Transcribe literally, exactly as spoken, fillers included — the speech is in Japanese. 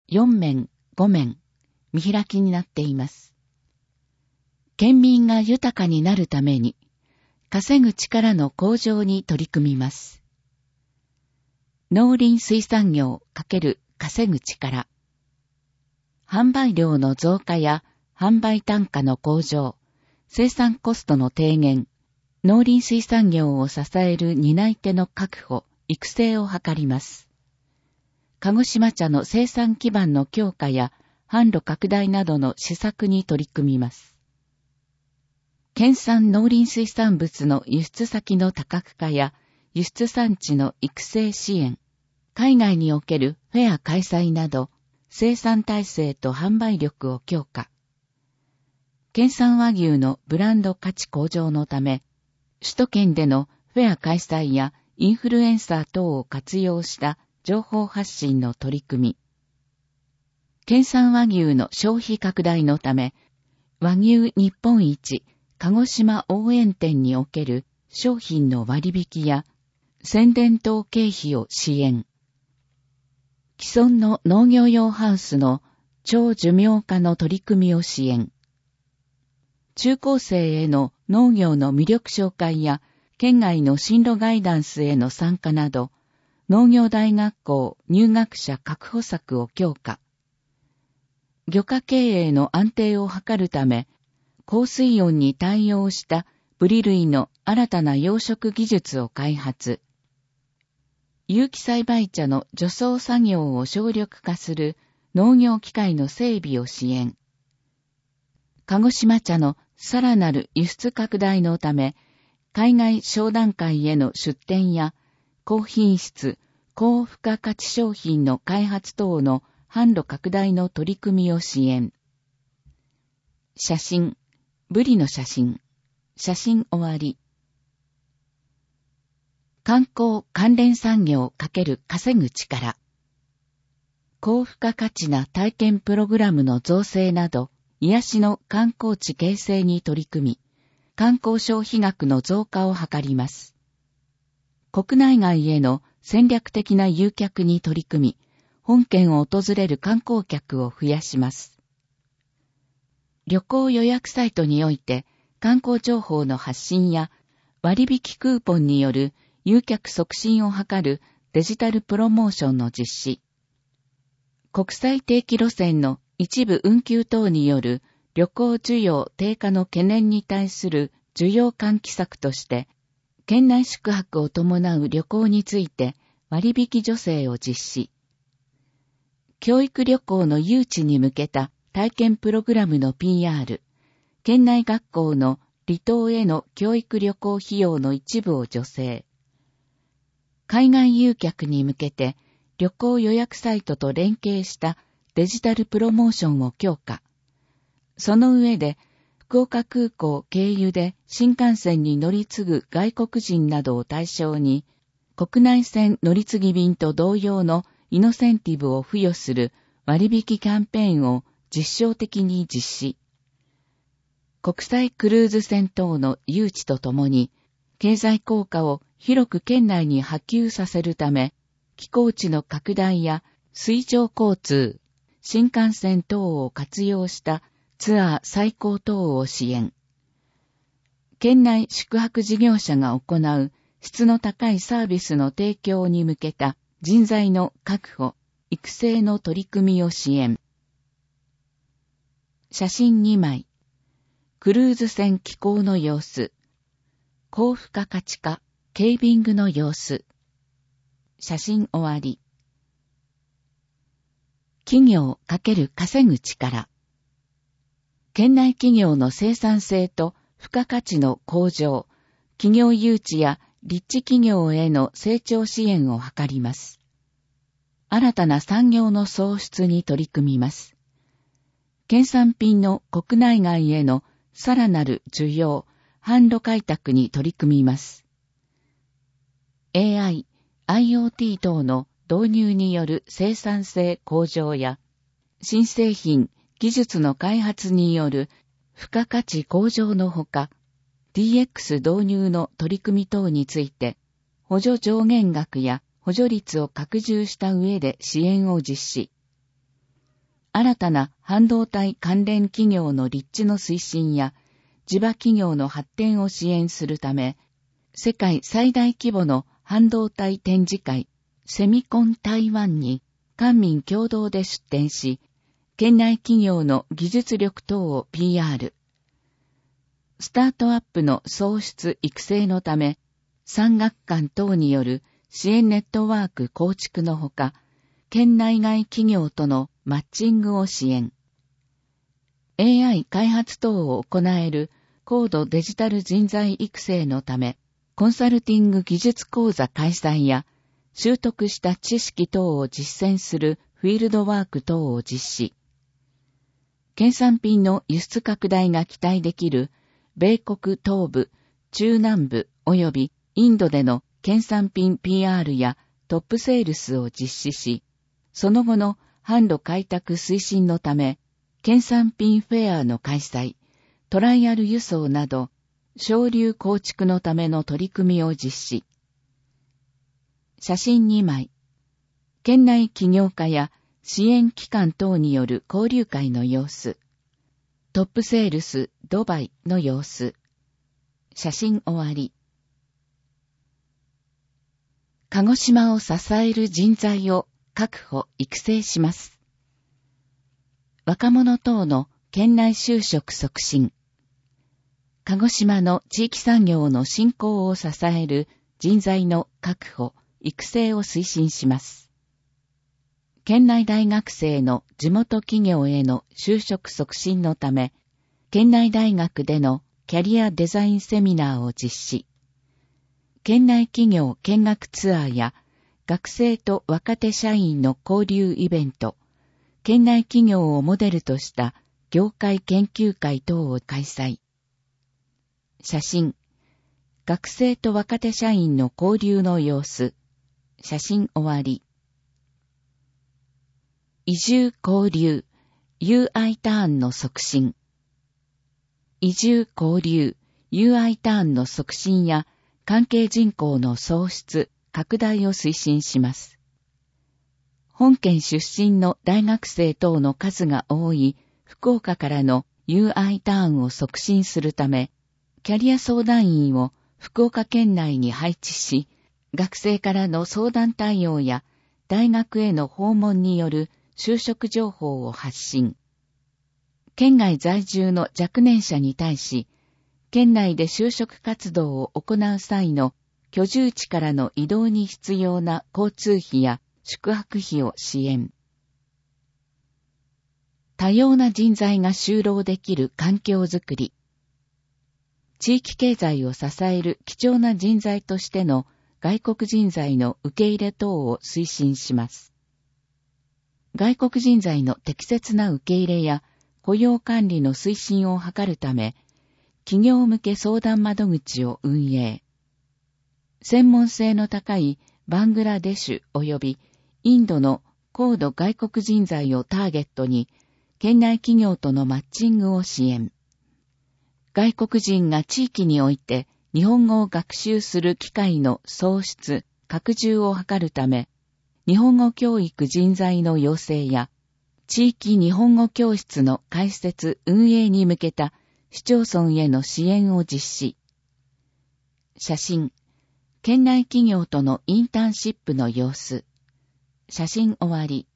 よんめん、ごめん、見開きになっています。県民が豊かになるために、稼ぐ力の向上に取り組みます。農林水産業×稼ぐ力。販売量の増加や販売単価の向上、生産コストの低減、農林水産業を支える担い手の確保、育成を図ります。鹿児島茶の生産基盤の強化や販路拡大などの施策に取り組みます。県産農林水産物の輸出先の多角化や輸出産地の育成支援、海外におけるフェア開催など、生産体制と販売力を強化。県産和牛のブランド価値向上のため、首都圏でのフェア開催やインフルエンサー等を活用した情報発信の取り組み。県産和牛の消費拡大のため、和牛日本一鹿児島応援店における商品の割引や宣伝等経費を支援。既存の農業用ハウスの長寿命化の取り組みを支援。中高生への農業の魅力紹介や県外の進路ガイダンスへの参加など、農業大学校入学者確保策を強化。漁家経営の安定を図るため、高水温に対応したブリ類の新たな養殖技術を開発。有機栽培茶の除草作業を省力化する農業機械の整備を支援。鹿児島茶のさらなる輸出拡大のため、海外商談会への出展や、高品質、高付加価値商品の開発等の販路拡大の取り組みを支援。写真、ブリの写真、写真終わり。観光関連産業×稼ぐ力。高付加価値な体験プログラムの造成など、癒しの観光地形成に取り組み、観光消費額の増加を図ります。国内外への戦略的な誘客に取り組み、本県を訪れる観光客を増やします。旅行予約サイトにおいて、観光情報の発信や割引クーポンによる誘客促進を図るデジタルプロモーションの実施。国際定期路線の一部運休等による旅行需要低下の懸念に対する需要喚起策として、県内宿泊を伴う旅行について割引助成を実施。教育旅行の誘致に向けた体験プログラムの ピーアール、県内学校の離島への教育旅行費用の一部を助成。海外誘客に向けて旅行予約サイトと連携したデジタルプロモーションを強化。その上で、福岡空港経由で新幹線に乗り継ぐ外国人などを対象に、国内線乗り継ぎ便と同様のイノセンティブを付与する割引キャンペーンを実証的に実施。国際クルーズ船等の誘致とともに、経済効果を広く県内に波及させるため、寄港地の拡大や水上交通、新幹線等を活用したツアー再興等を支援。県内宿泊事業者が行う質の高いサービスの提供に向けた人材の確保、育成の取り組みを支援。写真にまい。クルーズ船寄港の様子。高付加価値化、ケービングの様子。写真終わり。企業×稼ぐ力。県内企業の生産性と付加価値の向上、企業誘致や立地企業への成長支援を図ります。新たな産業の創出に取り組みます。県産品の国内外へのさらなる需要、販路開拓に取り組みます。エーアイ、アイオーティー 等の導入による生産性向上や、新製品、技術の開発による付加価値向上のほか、ディーエックス 導入の取り組み等について、補助上限額や補助率を拡充した上で支援を実施。 新たな半導体関連企業の立地の推進や、地場企業の発展を支援するため、世界最大規模の半導体展示会、セミコン台湾に官民共同で出展し、県内企業の技術力等を ピーアール。スタートアップの創出育成のため、産学官等による支援ネットワーク構築のほか、県内外企業とのマッチングを支援。エーアイ 開発等を行える高度デジタル人材育成のため、コンサルティング技術講座開催や、習得した知識等を実践するフィールドワーク等を実施。県産品の輸出拡大が期待できる、米国東部、中南部及びインドでの県産品 ピーアール やトップセールスを実施し、その後の販路開拓推進のため、県産品フェアの開催、トライアル輸送など、省流構築のための取り組みを実施。写真にまい。県内起業家や支援機関等による交流会の様子。トップセールスドバイの様子。写真終わり。鹿児島を支える人材を確保・育成します。若者等の県内就職促進。鹿児島の地域産業の振興を支える人材の確保・育成を推進します。県内大学生の地元企業への就職促進のため、県内大学でのキャリアデザインセミナーを実施。県内企業見学ツアーや学生と若手社員の交流イベント、県内企業をモデルとした業界研究会等を開催。写真。学生と若手社員の交流の様子。写真終わり。移住交流、ユーアイ ターンの促進。移住交流、ユーアイ ターンの促進や関係人口の創出、拡大を推進します。本県出身の大学生等の数が多い福岡からの ユーアイ ターンを促進するため、キャリア相談員を福岡県内に配置し、学生からの相談対応や大学への訪問による就職情報を発信。県外在住の若年者に対し、県内で就職活動を行う際の居住地からの移動に必要な交通費や宿泊費を支援。多様な人材が就労できる環境づくり。地域経済を支える貴重な人材としての外国人材の受け入れ等を推進します。外国人材の適切な受け入れや雇用管理の推進を図るため、企業向け相談窓口を運営。専門性の高いバングラデシュ及びインドの高度外国人材をターゲットに、県内企業とのマッチングを支援。外国人が地域において日本語を学習する機会の創出、拡充を図るため、日本語教育人材の養成や、地域日本語教室の開設運営に向けた市町村への支援を実施。写真。県内企業とのインターンシップの様子。写真終わり。